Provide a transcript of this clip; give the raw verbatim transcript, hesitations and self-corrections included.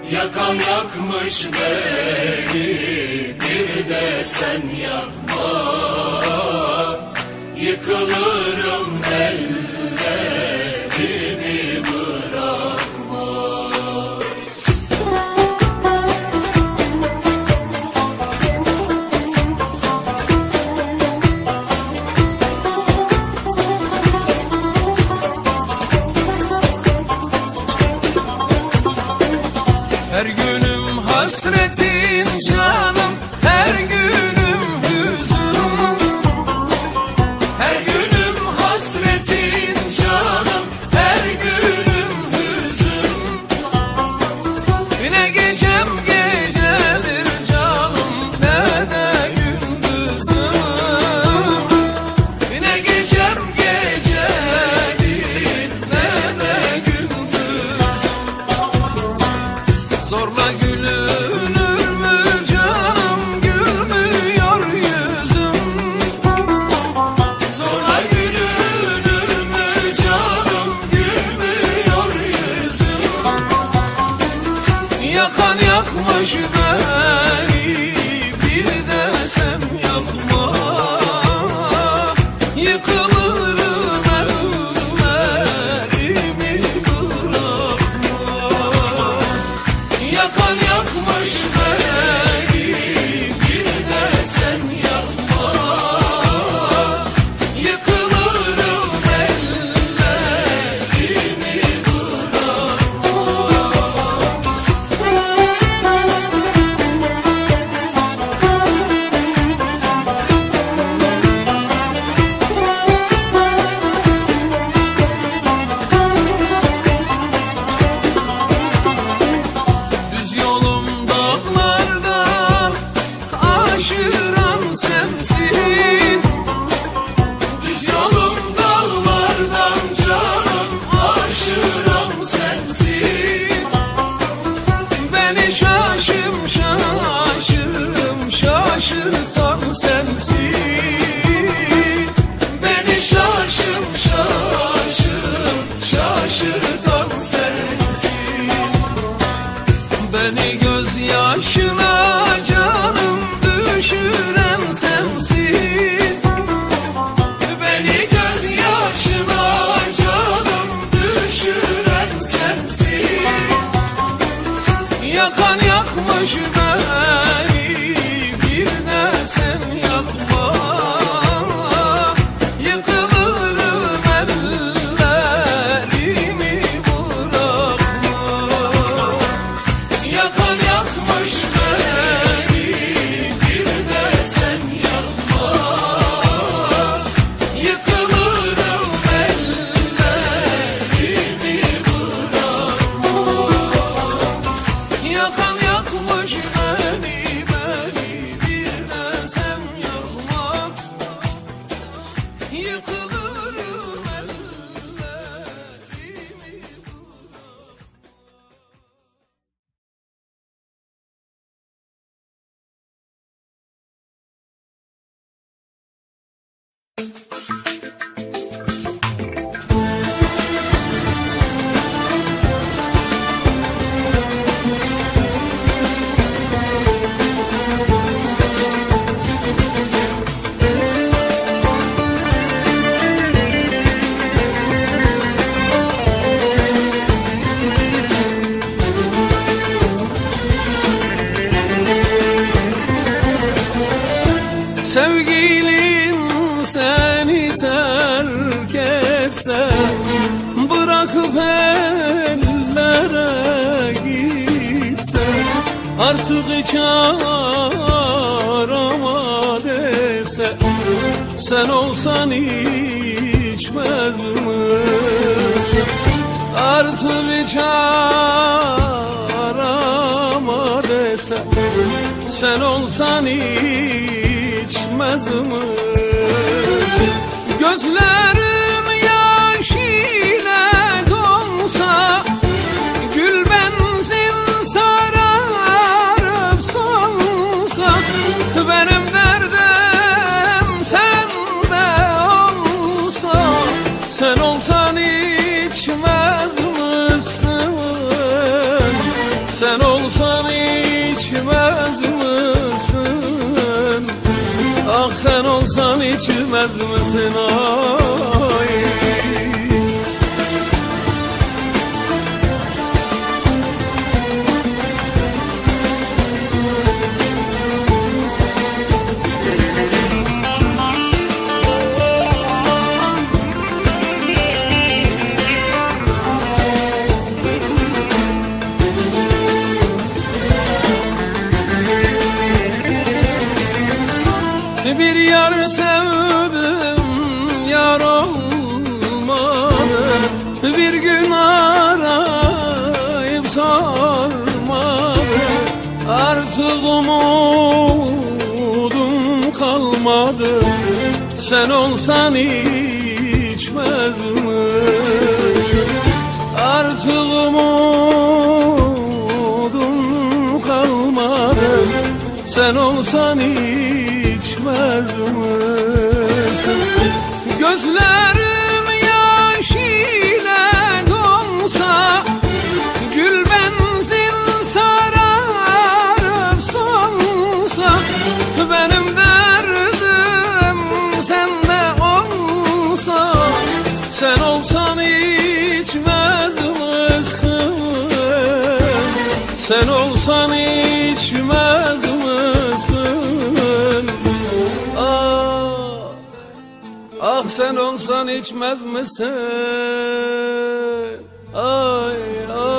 Yakan yakmış beni, bir de sen yakma. Yıkılırım ellerimi bırakma. Her günüm hasretin canım, her günüm hüzün. Her günüm hasretin canım, her günüm hüzün. Ne gecem gecedir canım, ne de gündüzüm. Ne gecem gecedir, ne de gündüz. Zorla gülünür mü canım, gülmüyor yüzüm. Zorla gülünür mü canım, gülmüyor yüzüm. Yakan yakmış beni, bir de sen yakma. Yıkılırım ellerimi bırakma. Yakan yakmış beni, bir de sen yakma. Yıkılırım ellerimi bırakma. Düz yolum dağlardan aşıran sensin. Düz yolum dağlardan canım, aşıran sensin. Beni şaşım şaşım şaşırtan sensin. Beni şaşım şaşım şaşırtan sensin. Beni gözyaşına canım düşüren sensin. Beni gözyaşına canım düşüren sensin. Yakan yakmış beni, bir de sen yakma. Yıkılırım ellerimi bırakma. Yakan yakmış beni, bir de sen yakma. Yıkılırım ellerimi bırakma. Yakan yakmış beni, beni, bir de sen yakma. Yıkılırım ellerimi bırakma. Sevgilim seni terk etse, bırakıp ellere gitse, artık hiç arama dese, sen olsan içmez misin? Artık hiç arama dese, sen olsan içmez misin? Gözlerim yaş ile donsa, gül benzin sararıp solsa, benim derdim sende olsa, sen olsan içmez misin? Sen olsan içmez misin? Ah sen olsan içmez misin? Ay. Bir yar sevdim, yar olmadı. Bir gün arayıp sormadı. Artık umudum kalmadı. Sen olsan içmez misin? Artık umudum kalmadı. Sen olsan içmez misin? Gözlerim yaş ile donsa, gül benzin sararıp solsa, benim derdim sende olsa, sen olsan içmez misin? Sen olsan içmez misin? Ah, ah sen olsan içmez misin? Ay, ay.